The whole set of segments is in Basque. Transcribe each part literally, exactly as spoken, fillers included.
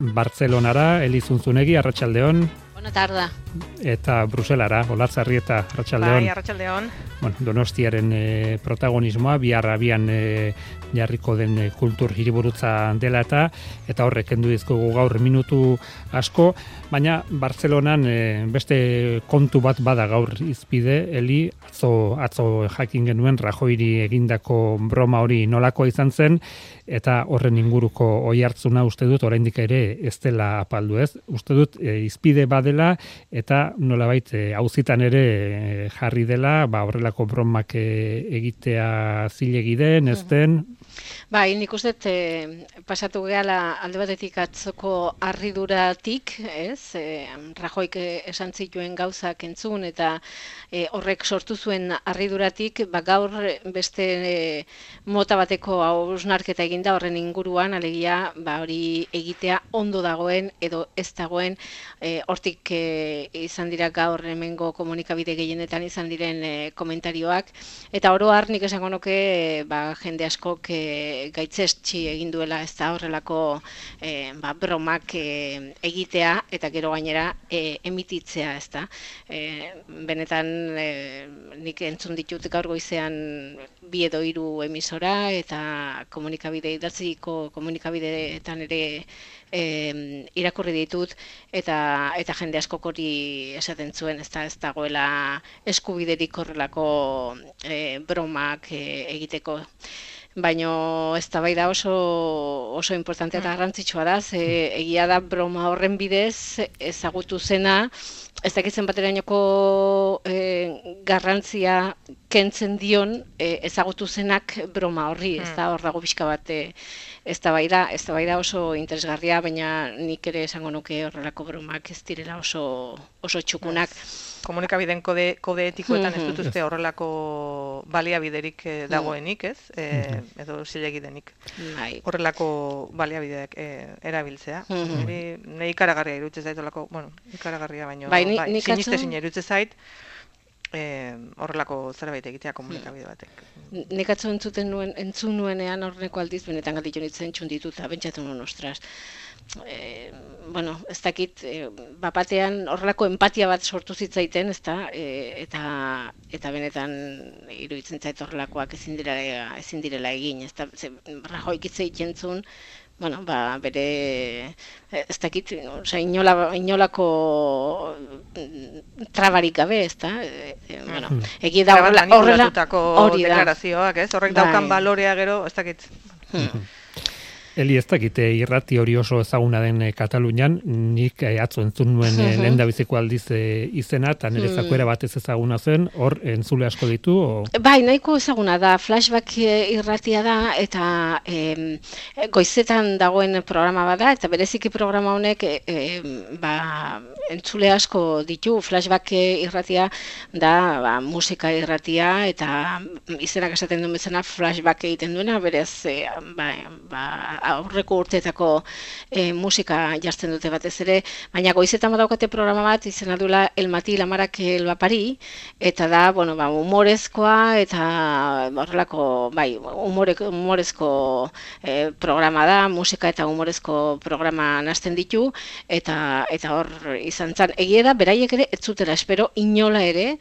Bartzelonara, Eli Zunzunegi, arratsaldeon. Bona tarda. Eta Bruselara, Olatz-Arrieta, arratsaldeon. Bai, arratsaldeon. Bueno, Donostiaren e, protagonismoa, bihar abian e, jarriko den e, kultur hiriburutza dela eta eta horrek kendu dizkugu gaur minutu asko, baina Bartzelonan e, beste kontu bat bada gaur izpide, Eli, atzo, atzo jakin genuen Rajoyri egindako broma hori nolakoa izan zen, eta horren inguruko oihartzuna uste dut oraindik ere ez dela apaldu, ez? Uste dut e, izpide badela eta nolabait e, auzitan ere e, jarri dela, ba horrelako bromak e, egitea zilegi den, ez den. Bai, nik uste e, pasatu gehala alde batetik atzoko harriduratik, ez? E, Rajoyk esan zituen gauzak entzun eta e, horrek sortu zuen harriduratik, ba gaur beste e, mota bateko hausnarketa eginda horren inguruan, alegia ba hori egitea ondo dagoen edo ez dagoen, e, hortik e, izan dira gaur hemengo komunikabide gehienetan izan diren e, komentarioak, eta oro har nik esango nuke e, ba, jende askok e, gaitzestsi egin duela ez da horrelako e, ba, bromak e, egitea eta gero gainera e, emititzea ez da. E, benetan e, nik entzun ditut gaur goizean bi edo hiru emisora eta komunikabide idatziko komunikabideetan ere e, irakurri ditut eta eta jende askok hori esaten zuen ez da ez dagoela eskubiderik horrelako e, bromak e, egiteko. Baino eztabaida oso oso importantea eta garrantzitsua da, ze egia da broma horren bidez ezagutu zena, ez dakitzen baterainoko e, garrantzia kentzen dion e, ezagutu zenak broma horri, ez da hor dago pixka bat e, eztabaida, eztabaida oso interesgarria, baina nik ere esango nuke horrelako bromak ez direla oso oso txukunak. Komunikabideen kode, kode etikoetan ez dutuzte horrelako baliabiderik eh, dagoenik, ez? E, edo zilegi denik. Bai. Horrelako baliabideak e, erabiltzea. Nire mm ikaragarria iruditzen zait, horrelako, bueno, ikaragarria baino, bai, bai, nik sinistezina iruditzen zait, e, horrelako zerbait egitea komunikabide batek. Nik atzo entzuten nuen, entzun nuenean horreko aldiz benetan galditu nintzen txundituta, bentsatu nuen, ostras. E, bueno, ez dakit, e, bapatean horrelako empatia bat sortu zitzaiten, ezta, e, eta eta benetan iruditzen zait horrelakoak ezin direla, ezin direla egin, ezta, Rajoyk hitz egiten zuen, bueno, ba, bere, ez dakit, osea, inola, inolako trabarik gabe, ezta, e, e, bueno, egi da horrela, horrela, hori da. Deklarazioak, ez, horrek daukan balorea gero, ez dakit. Hmm. Eli, ez dakite irrati hori oso ezaguna den e, Katalunian, nik e, atzo entzun nuen e, lehen da biziko aldiz e, izena, eta nire zakuera batez ezaguna zen, hor entzule asko ditu? O... Bai, nahiko ezaguna da, flashback irratia da, eta e, goizetan dagoen programa bada, eta bereziki programa honek e, e, ba, entzule asko ditu, flashback irratia da ba, musika irratia, eta izenak esaten duen bezala flashback egiten duena, berez, e, ba, ba, aurreko urteetako e, musika jartzen dute batez ere, baina goizetan badaukate programa bat izena duela El Matí la Mara que el va parir, eta da, bueno, ba, humorezkoa eta horrelako, bai, humore, humorezko e, programa da, musika eta humorezko programa nazten ditu, eta eta hor izan zan, egia da, beraiek ere, ez zutela espero, inola ere,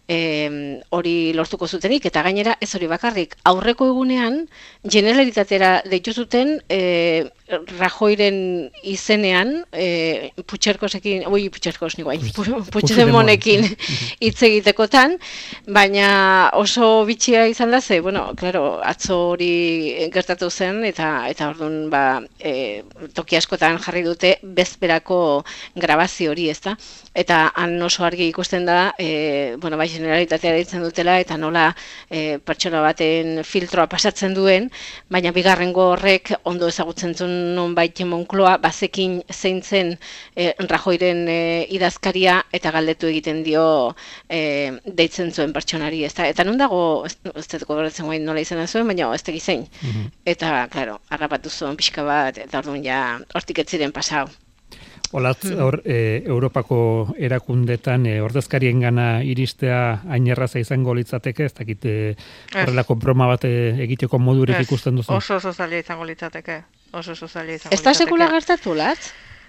E, hori lortuko zutenik, eta gainera ez hori bakarrik, aurreko egunean generalitatera deitu zuten e, Rajoyren izenean e, Putxerkosekin, ui Putxerkos niguain, Puigdemontekin hitz egitekotan, baina oso bitxia izan da ze, bueno, claro, atzo hori gertatu zen, eta eta orduan ba, e, toki askotan jarri dute bezperako grabazio hori, ezta? Eta han oso argi ikusten da, e, bueno, bai generalitatea deitzen dutela, eta nola e, pertsona baten filtroa pasatzen duen, baina bigarrengo horrek ondo ezagutzen zuen nonbait Moncloa, bazekin zein zen e, Rajoyren e, idazkaria, eta galdetu egiten dio e, deitzen zuen pertsonari, ezta? Eta non dago, ez, ez dut gogoratzen guain nola izena zuen, baina ez tegi zein. Mm-hmm. Eta, klaro, harrapatu zuen pixka bat, eta orduan ja hortik ez ziren pasau. Olatz, hor, e, Europako erakundetan e, ordezkarien gana iristea hain erraza izango litzateke, ez dakit horrelako broma bat egiteko modurik ikusten duzu? Oso oso zaila izango litzateke. Oso oso zaila izango litzateke. Ez da sekula gertatu, Latz?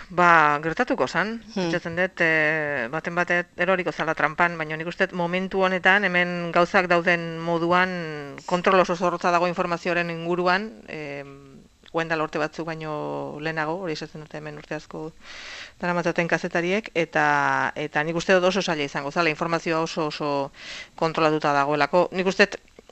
ba, gertatuko zan, pentsatzen hmm. dut, e, baten batet eroriko zala trampan, baina nik uste momentu honetan, hemen gauzak dauden moduan, kontrol oso zorrotza dago informazioaren inguruan, e, guenda lorte batzuk baino lehenago, hori esatzen dute hemen urte asko daramatzaten kazetariek, eta eta nik uste dut oso zaila izango zala, informazioa oso oso kontrolatuta dagoelako. Nik uste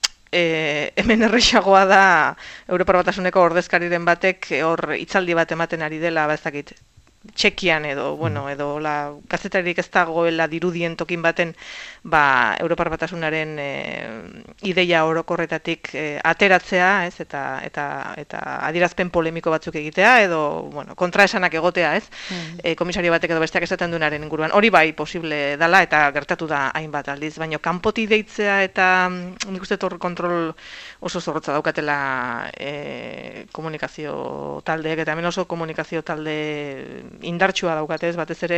E, hemen errexagoa da Europar Batasuneko ordezkariren batek hor hitzaldi bat ematen ari dela, ba ez dakit, Txekian edo, bueno, edo la kazetarik ez dagoela dirudien tokin baten, ba, Europar Batasunaren e, ideia orokorretatik e, ateratzea, ez, eta eta eta adierazpen polemiko batzuk egitea edo, bueno, kontraesanak egotea, ez? Mm. E, komisario batek edo besteak esaten duenaren inguruan. Hori bai posible dala eta gertatu da hainbat aldiz, baina kanpotik deitzea eta nik uste hor kontrol oso zorrotza daukatela e, komunikazio taldeek, eta hemen oso komunikazio talde indartsua daukatez, batez ere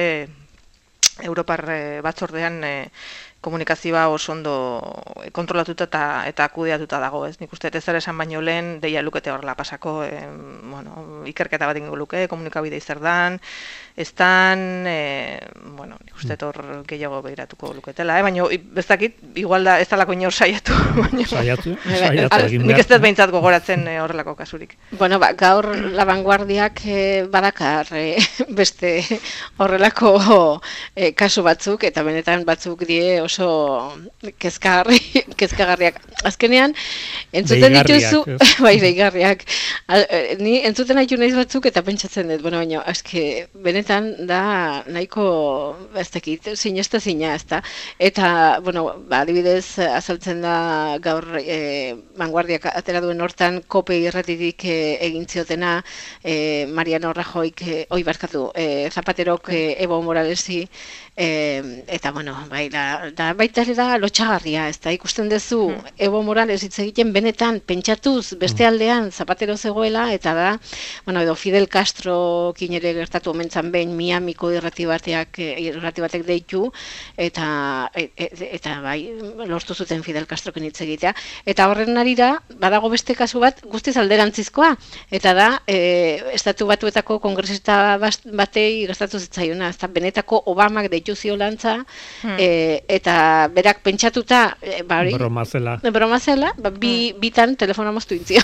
Europar batzordean e, komunikazioa oso ondo kontrolatuta eta, eta kudeatuta dago, ez? Nik uste ez ere esan baino lehen, deia lukete horrela pasako, e, bueno, ikerketa bat ingo luke, komunikabidei zer dan, ez dan, e, bueno, nik uste hor gehiago behiratuko luketela, eh? Baina ez dakit, igual da ez dalako inor saiatu. Saiatu, saiatu egin behar. Nik ez dut behintzat gogoratzen e, horrelako kasurik. Bueno, ba, gaur La Vanguardiak e, badakar e, beste horrelako e, kasu batzuk, eta benetan batzuk die oso kezkagarri, kezkagarriak. Azkenean, entzuten dituzu, bai, deigarriak. Ni entzuten haitu nahiz batzuk eta pentsatzen dut, bueno, baina, aske, benetan da nahiko, ez dakit, sinesta zina, ez da. Eta, bueno, ba, adibidez, azaltzen da gaur e, Vanguardiak atera duen hortan, kope irratitik e, egin ziotena, e, Mariano Rajoyk, e, oi barkatu, e, Zapaterok e, Evo Moralesi, e, eta, bueno, bai, da, da baita ere da lotxagarria, ez da, ikusten duzu mm. Evo Morales hitz egiten benetan pentsatuz beste aldean Zapatero zegoela, eta da, bueno, edo Fidel Castro kinere gertatu omentzan behin Miamiko irrati bateak, irrati batek deitu, eta, et, eta bai, lortu zuten Fidel Castroken hitz egitea, eta horren arira, badago beste kasu bat guztiz alderantzizkoa, eta da, e, estatu batuetako kongresista batei gertatu zitzaiona, ez da, benetako Obamak deitu ziolantza, hmm. e, eta berak pentsatuta, e, ba, bromazela, bromazela, ba, bi, bitan telefona moztu intzio.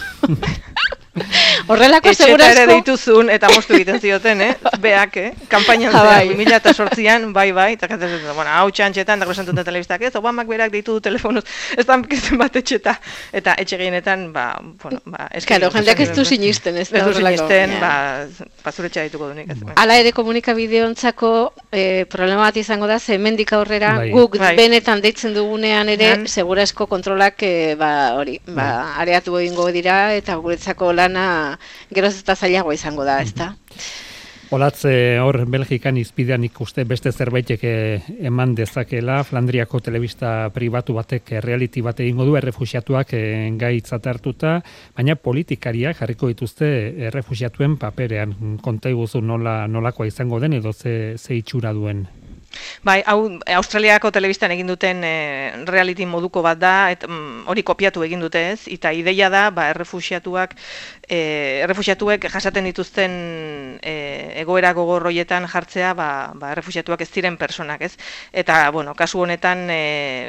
Horrelako segurazko... Etxeta ere dituzun eta moztu egiten zioten, eh? Beak, eh? Kampainan zean, bi mila zortzian, bai, bai, eta katzen zuten, bueno, hau txantxetan, da gozantuten telebistak, ez, Obamak berak deitu du telefonuz, ez da zen bat etxeta, eta etxe gehienetan, ba, bueno, ba, eski... Karo, jendeak ez du sinisten, ez da horrelako. Ez du sinisten, ba, bazuretxea dituko dunik, ez. Hala ere komunikabideontzako eh, problema bat izango da, ze hemendik aurrera, bai. Guk bai. Benetan deitzen dugunean ere, bai. Segurazko kontrolak, eh, ba, hori, ba, bai. Areatu egingo dira, eta guretzako lana geroz eta zailagoa izango da, ezta? Olatze hor Belgikan izpidean ikuste beste zerbaitek eman dezakela, Flandriako telebista pribatu batek reality bat egingo du errefuxiatuak gaitzat hartuta, baina politikariak jarriko dituzte errefuxiatuen paperean. Konta iguzu nola, nolakoa izango den edo ze, ze itxura duen. Bai, hau Australiako telebistan egin duten e, reality moduko bat da, et, mm, hori kopiatu egin dute, ez? Eta ideia da, ba, errefuxiatuak, e, errefuxiatuek jasaten dituzten e, egoera gogorroietan jartzea, ba, ba, errefuxiatuak ez ziren personak, ez? Eta, bueno, kasu honetan, e,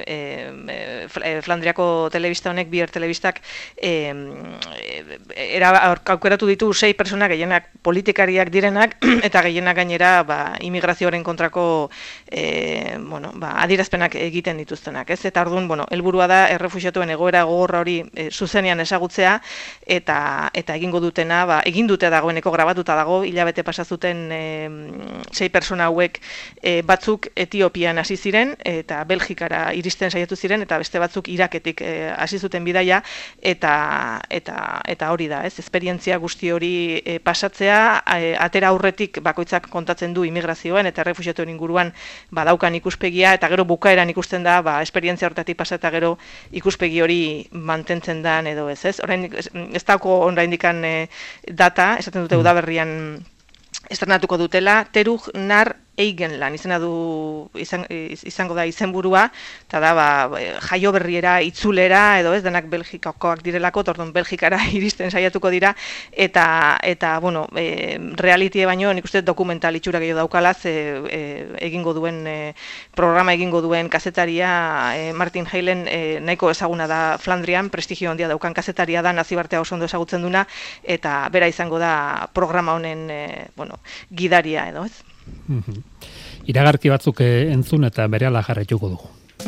e, e, Flandriako telebista honek, bier telebistak, e, era, aukeratu ditu sei personak, gehienak politikariak direnak, eta gehienak gainera, ba, imigrazioaren kontrako E, bueno, ba, adierazpenak egiten dituztenak, ez? Eta orduan, bueno, helburua da errefuxiatuen egoera gogorra hori e, zuzenean ezagutzea eta eta egingo dutena, ba, egin dute dagoeneko grabatuta dago, hilabete pasa zuten e, sei persona hauek e, batzuk Etiopian hasi ziren eta Belgikara iristen saiatu ziren eta beste batzuk Iraketik hasi e, zuten bidaia eta eta eta hori da, ez? Esperientzia guzti hori e, pasatzea, e, atera aurretik bakoitzak kontatzen du imigrazioen eta errefuxiatuen inguruan badaukan ikuspegia, eta gero bukaeran ikusten da, ba, esperientzia hortatik pasa eta gero ikuspegi hori mantentzen da edo ez, ez? Orain, ez, ez dauko oraindikan e, data, esaten dute udaberrian estrenatuko dutela, Terug Nar eigen lan izena du izan, izango da izenburua, eta da ba, jaio berriera, itzulera, edo ez, denak Belgikakoak direlako, orduan Belgikara iristen saiatuko dira, eta, eta bueno, e, realitie baino, nik uste dokumental itxura gehiago daukalaz, e, e, egingo duen, e, programa egingo duen kazetaria, e, Martin Hailen e, nahiko ezaguna da Flandrian, prestigio handia daukan kazetaria da, Nazibartea oso ondo ezagutzen duna, eta bera izango da programa honen, e, bueno, gidaria edo, ez? Iragarki batzuk entzun eta berehala jarraituko dugu.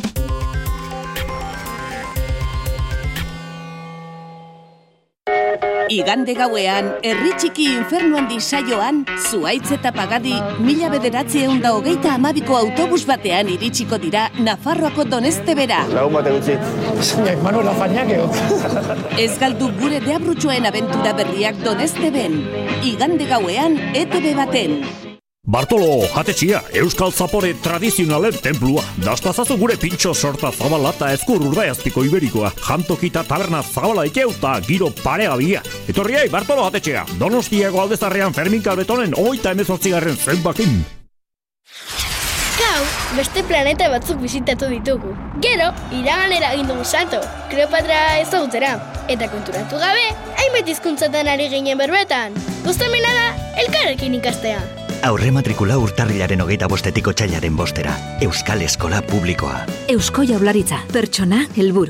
Igande gauean, herri txiki infernu handi saioan, Zuhaitz eta Pagadi mila bederatziehun da hogeita hamabiko autobus batean iritsiko dira Nafarroako Donestebera. Lagun bate gutxit. Zainak, Manuel Afainak egot. Ez galdu gure deabrutxoen abentura berriak Donesteben. Igande gauean, E T B baten. Bartolo, jatetxia, Euskal Zapore tradizionalen templua. Dastazazu gure pintxo sorta zabala eta ezkur urdaiazpiko iberikoa. Jantokita taberna zabala ikeuta, giro paregabia. Etorriai, Bartolo, jatetxia, Donostiako aldezarrean Fermin Kalbetonen oita emezortzigarren zenbakin. Gau, beste planeta batzuk bizitatu ditugu. Gero, iraganera egin dugu salto, Kleopatra ezagutzera. Eta konturatu gabe, hainbat hizkuntzatan ari ginen berbetan. Gustamena da, elkarrekin ikastea. Aurre matrikula urtarrilaren hogeita bostetiko txailaren bostera. Euskal Eskola Publikoa. Eusko Jaurlaritza, pertsona helburu.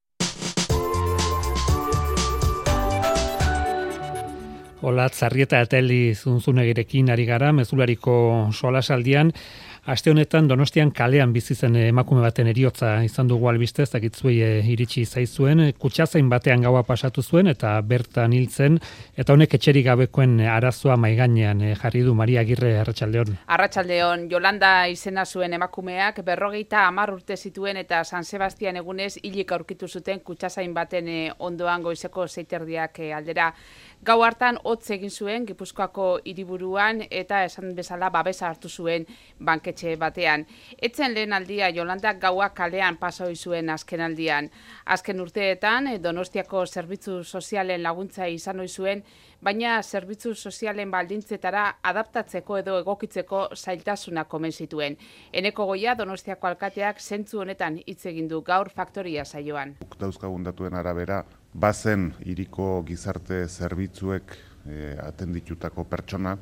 Hola, Zarrieta eta Eli Zunzunegirekin ari gara, mezulariko solasaldian. Aste honetan Donostian kalean bizi zen emakume baten heriotza izan dugu albiste, ez dakitzuei iritsi zaizuen, kutxazain batean gaua pasatu zuen eta bertan hiltzen, eta honek etxerik gabekoen arazoa maigainean jarri du. Maria Agirre, Arratsaldeon. Arratsaldeon, Jolanda izena zuen emakumeak berrogeita hamar urte zituen eta San Sebastian egunez hilik aurkitu zuten kutxazain baten ondoan goizeko seiterdiak aldera. Gau hartan hotz egin zuen Gipuzkoako hiriburuan eta esan bezala babesa hartu zuen banketxe batean. Etzen lehen aldia Jolanda gaua kalean pasoi zuen azken aldian. Azken urteetan Donostiako zerbitzu sozialen laguntza izan ohi zuen, baina zerbitzu sozialen baldintzetara adaptatzeko edo egokitzeko zailtasunak omen zituen. Eneko Goia Donostiako alkateak zentzu honetan hitz egin du gaur Faktoria saioan. Dauzkagun datuen arabera, bazen hiriko gizarte zerbitzuek e, atenditutako pertsona,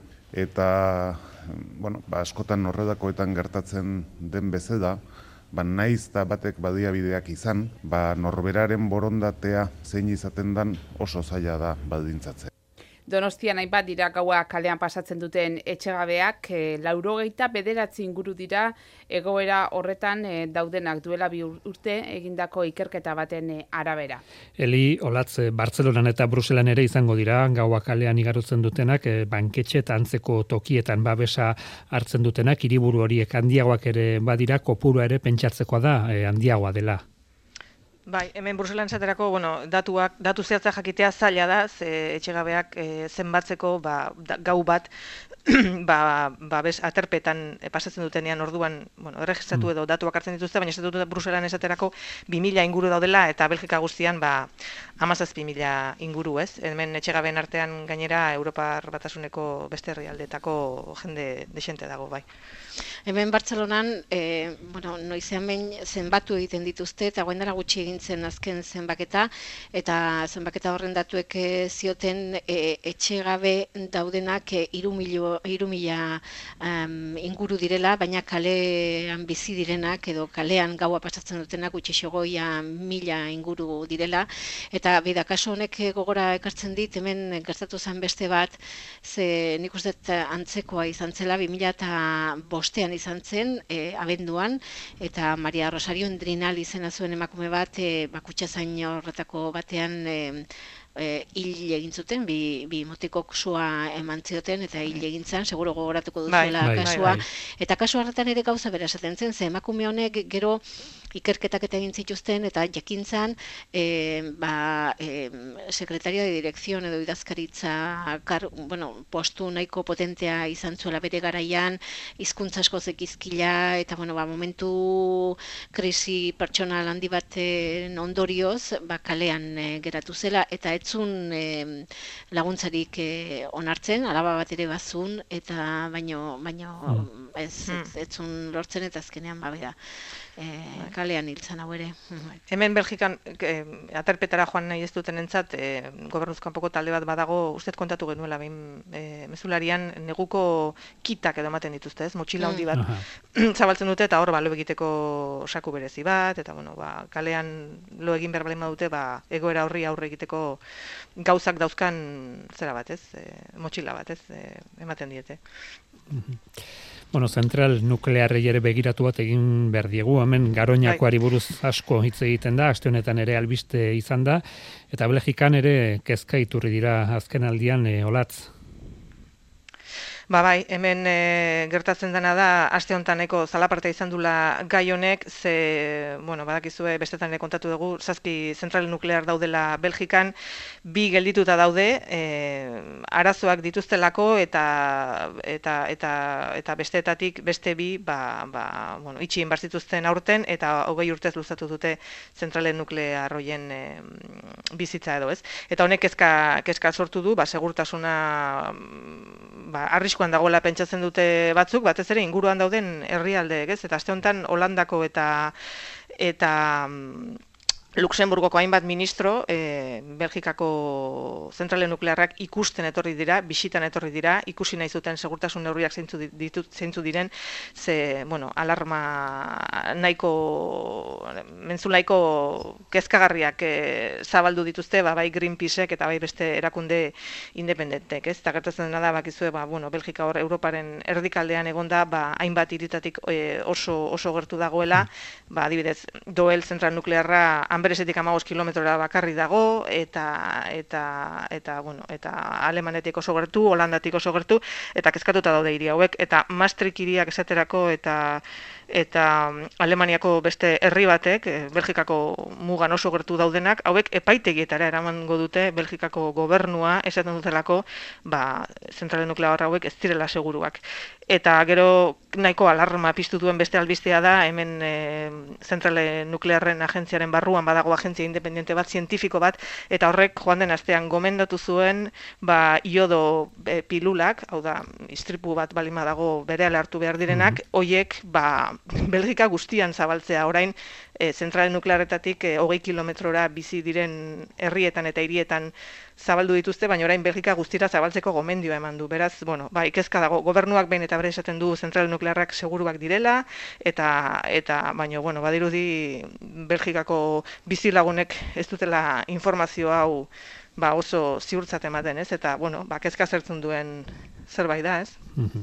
eta bueno, ba, askotan horredakoetan gertatzen den bezala, ba, naiz eta batek badiabideak izan, ba, norberaren borondatea zein izaten dan oso zaila da baldintzatzea. Donostian hainbat dira gaua kalean pasatzen duten etxegabeak, e, laurogeita bederatzi inguru dira egoera horretan e, daudenak duela bi urte egindako ikerketa baten e, arabera. Eli, Olatz, Bartzelonan eta Bruselan ere izango dira gaua kalean igarotzen dutenak, e, banketxe eta antzeko tokietan babesa hartzen dutenak, hiriburu horiek handiagoak ere badira, kopurua ere pentsatzekoa da, e, handiagoa dela. Bai, hemen Bruselan esaterako, bueno, datuak, datu zehatza jakitea zaila da, ze etxegabeak e, zenbatzeko ba, da, gau bat ba, ba bez, aterpetan e, pasatzen dutenean orduan, bueno, erregistratu edo datuak hartzen dituzte, baina estatutu Bruselan esaterako bi mila inguru daudela eta Belgika guztian ba hamazazpi mila inguru, ez? Hemen etxegabeen artean gainera Europar Batasuneko beste herrialdeetako jende dexente dago, bai. Hemen Bartzelonan, e, bueno, noizean behin zenbatu egiten dituzte, eta guen dara gutxi egin zen azken zenbaketa, eta zenbaketa horren datuek zioten e, etxegabe daudenak hiru mila um, inguru direla, baina kalean bizi direnak, edo kalean gaua pasatzen dutenak gutxi xogoia mila inguru direla, eta bida kaso honek gogora ekartzen dit, hemen gertatu zen beste bat, ze nik uste antzekoa izan zela, bi mila bostean izan zen, e, abenduan, eta Maria Rosario Endrinal izena zuen emakume bat, e, bakutxazain horretako batean e, e, hil egin zuten, bi, bi motikok sua eman zioten, eta hil egin zen, seguro gogoratuko duzuela bai, kasua. Bai, bai. Eta kasu horretan ere gauza bera esaten zen, ze emakume honek gero ikerketak eta egin zituzten, eta jakintzan, e, ba, e, sekretaria de direkzion edo idazkaritza kar, bueno, postu nahiko potentea izan zuela bere garaian, hizkuntza asko zekizkila, eta bueno, ba, momentu krisi pertsonal handi baten ondorioz, ba, kalean e, geratu zela, eta etzun e, laguntzarik e, onartzen, alaba bat ere bazun, eta baino, baino mm. ez, ez, etzun lortzen eta azkenean babera. E, kalean hiltzen hau ere. Hemen Belgikan e, aterpetara joan nahi ez duten entzat, e, gobernuz kanpoko talde bat badago, uste kontatu genuela, behin e, mezularian neguko kitak edo ematen dituzte, ez? Motxila handi bat zabaltzen dute, eta hor ba, lo egiteko saku berezi bat, eta bueno, ba, kalean lo egin behar balima dute, ba, egoera horri aurre egiteko gauzak dauzkan zera bat, ez? E, motxila bat, ez? E, ematen diete. Bueno, zentral nuklearrei ere begiratu bat egin behar diegu, hemen Garoñakoari buruz asko hitz egiten da, aste honetan ere albiste izan da, eta Belgikan ere kezka iturri dira azken aldian e, olatz. Ba bai, hemen e, gertatzen dena da, aste hontaneko zalaparta izan dula gai honek, ze, bueno, badakizue bestetan ere kontatu dugu, zazpi zentral nuklear daudela Belgikan, bi geldituta daude, e, arazoak dituztelako eta eta eta eta besteetatik beste bi, ba, ba, bueno, itxien bar zituzten aurten eta hogei urtez luzatu dute zentralen nuklear hoien e, bizitza edo, ez? Eta honek kezka kezka sortu du, ba segurtasuna ba arriskuan dagoela pentsatzen dute batzuk, batez ere inguruan dauden herrialdeek, ez? Eta aste honetan Holandako eta eta Luxemburgoko hainbat ministro e, Belgikako zentrale nuklearrak ikusten etorri dira, bisitan etorri dira, ikusi nahi zuten segurtasun neurriak zeintzu ditu zeintzu diren, ze, bueno, alarma nahiko mentzulaiko kezkagarriak e, zabaldu dituzte, ba, bai Greenpeaceek eta bai beste erakunde independentek, ez? Eta gertatzen dena da, bakizue, ba, bueno, Belgika hor Europaren erdikaldean egonda, ba, hainbat hiritatik e, oso oso gertu dagoela, ba, adibidez, Doel zentral nuklearra Anberesetik hamabost kilometrora bakarri dago, eta eta eta bueno, eta Alemanetik oso gertu, Holandatik oso gertu, eta kezkatuta daude hiri hauek, eta Maastricht hiriak esaterako eta eta Alemaniako beste herri batek, Belgikako mugan oso gertu daudenak, hauek epaitegietara eramango dute Belgikako gobernua esaten dutelako, ba, zentrale nuklear hauek ez direla seguruak. Eta gero nahiko alarma piztu duen beste albistea da, hemen e, zentrale nuklearren agentziaren barruan badago agentzia independiente bat, zientifiko bat, eta horrek joan den astean gomendatu zuen ba, iodo e, pilulak, hau da, istripu bat balima dago berehala hartu behar direnak, mm-hmm. hoiek ba, Belgika guztian zabaltzea orain, e, zentrale nuklearretatik e, hogei kilometrora bizi diren herrietan eta hirietan zabaldu dituzte, baina orain Belgika guztira zabaltzeko gomendioa eman du. Beraz, bueno, ba, ikezka dago, gobernuak behin eta bere esaten du zentral nuklearrak seguruak direla, eta, eta baina, bueno, badirudi Belgikako bizilagunek ez dutela informazio hau ba, oso ziurtzat ematen, ez? Eta, bueno, ba, kezka zertzen duen zerbait da, ez?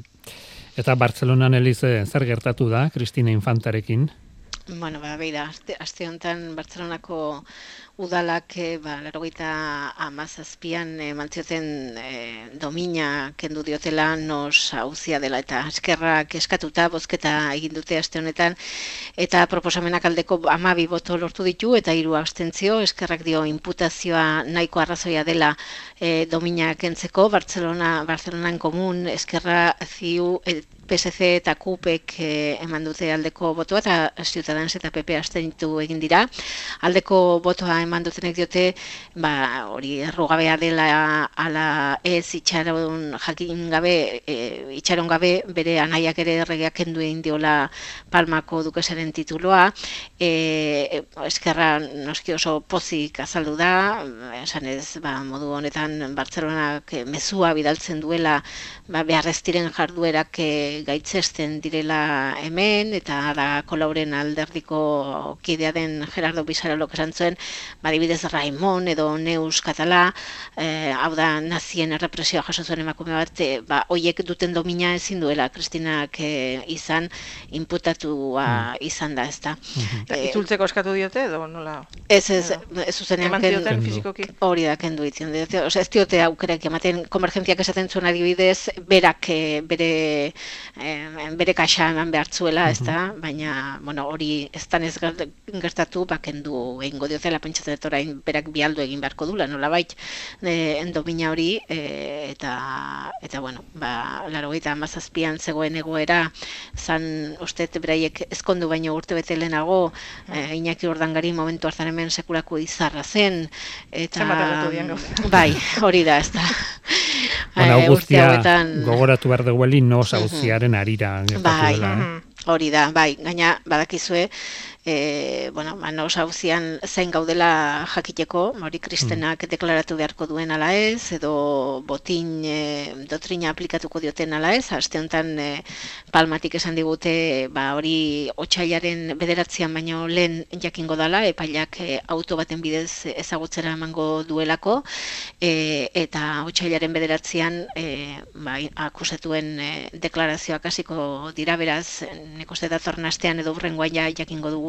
Eta Bartzelonan, Elize, zer gertatu da, Cristina Infantarekin? Bueno, ba, beida, aste, aste honetan Bartzelonako udalak e, ba, laurogeita hamazazpian e, mantzioten e, domina kendu diotela nos auzia dela eta eskerrak eskatuta bozketa egin dute aste honetan eta proposamenak aldeko hamabi boto lortu ditu eta hiru abstentzio, eskerrak dio inputazioa nahiko arrazoia dela e, domina kentzeko, Bartzelona, Bartzelonan komun, eskerra ziu e, P S C eta K U P-ek eh, eman dute aldeko botoa eta Ciutadans eta P P abstenitu egin dira. Aldeko botoa eman dutenek diote, ba, hori errugabea dela ala ez itxaron jakin gabe, e, itxaron gabe bere anaiak ere erregeak kendu egin diola Palmako dukesaren tituloa. E, eskerra noski oso pozik azaldu da, esan ez, ba, modu honetan Bartzelonak mezua bidaltzen duela ba, beharrez diren jarduerak e, gaitzesten direla hemen, eta da kolauren alderdiko kidea den Gerardo Bizarolok esan zuen, badibidez Raimon edo Neus Katala, eh, hau da nazien errepresioa jaso zuen emakume bat, eh, ba, oiek duten domina ezin duela Kristinak eh, izan, inputatua mm. izan da, ez da. Mm-hmm. E, Itzultzeko eskatu diote edo nola? Ez, ez, ez zuzenean eman dioten fizikoki? Hori da, kendu ditzen. Ez diote aukerak ematen, konvergentziak esaten zuen adibidez, berak eh, bere e, bere kaxa eman behartzuela, ez da, baina, bueno, hori ez tan ez gertatu, bakendu egingo diotela, pentsatzen dut orain berak bialdu egin beharko dula, nolabait, e, endomina hori, e, eta, eta, bueno, ba, laurogeita hamazazpian zegoen egoera, zan, uste, beraiek ezkondu baino urte bete lehenago, e, Iñaki Urdangari momentu hartan hemen sekulako izarra zen, eta, bai, hori da, ez da. Bueno, guztia gogoratu behar dugueli no sauziaren arira gertatu dela. Hori da, bai, gaina badakizue, E, bueno, ba, no sauzian zein gaudela jakiteko, hori Kristenak mm. deklaratu beharko duen ala ez, edo botin e, dotrina aplikatuko dioten ala ez, aste honetan e, Palmatik esan digute, ba, hori otsailaren bederatzian baino lehen jakingo dala, epailak e, auto baten bidez ezagutzera emango duelako, e, eta otsailaren bederatzian e, ba, akusatuen e, deklarazioak hasiko dira, beraz, nik uste datorren astean edo hurrengoa ja jakingo dugu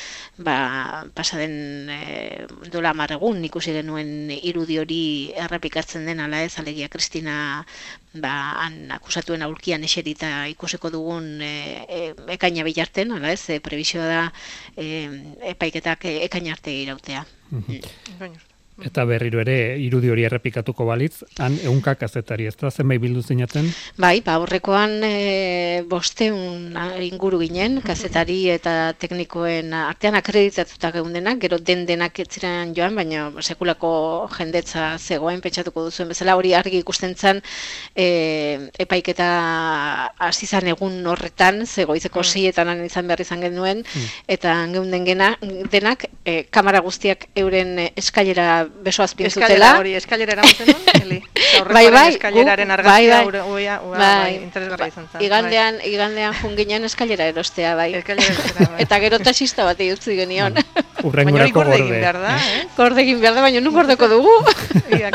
ba, pasaden e, dola hamar egun ikusi genuen irudi hori errepikatzen den ala ez, alegia Kristina ba, han akusatuen aulkian eserita ikusiko dugun e, e, ekaina bilarten, ala ez, e, prebizioa da e, epaiketak e, ekaina arte irautea. Mm-hmm. Eta berriro ere, irudi hori errepikatuko balitz, han ehunka kazetari, ez da zenbait bildu zinaten? Bai, ba, horrekoan e, bosteun inguru ginen, kazetari eta teknikoen artean akreditatuta geundenak, gero den denak etziren joan, baina sekulako jendetza zegoen, pentsatuko duzuen bezala, hori argi ikusten zen e, epaiketa hasi zan egun horretan, zegoizeko mm. seietan izan behar izan genuen, mm. eta geunden gena, denak, e, kamara guztiak euren eskailera beso azpien zutela. Eskailera hori, eskailera eramaten duen, Eli? Bai, bai, eskaileraren argazkia, uia, bai, interesgarra izan zen. Igandean, igandean junginen eskailera erostea, bai. Eta gero taxista bat egutzi genion. Urrengorako gorde. Baina hori gorde egin behar da, eh? Gorde egin behar da, baina nun gordeko dugu. Ia,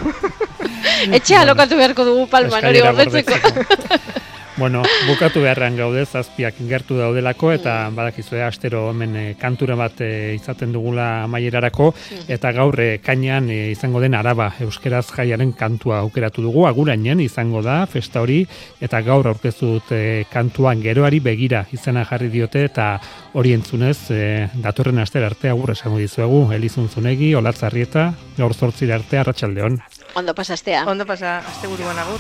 klaro. Etxea alokatu beharko dugu palman hori gordetzeko. Bueno, bukatu beharran gaude, zazpiak gertu daudelako, eta badakizue astero hemen e, kantura bat e, izaten dugula amaierarako, eta gaur e, kainean e, izango den Araba euskeraz jaiaren kantua aukeratu dugu, agurainen izango da festa hori, eta gaur aurkeztu dut e, kantuan geroari begira izena jarri diote, eta hori entzunez e, datorren astera arte agur esango dizuegu, Elizun Zunegi, Olatz Arrieta, gaur zortzira arte, arratsaldeon. Ondo pasa astea. Ondo pasa, asteburuan agur.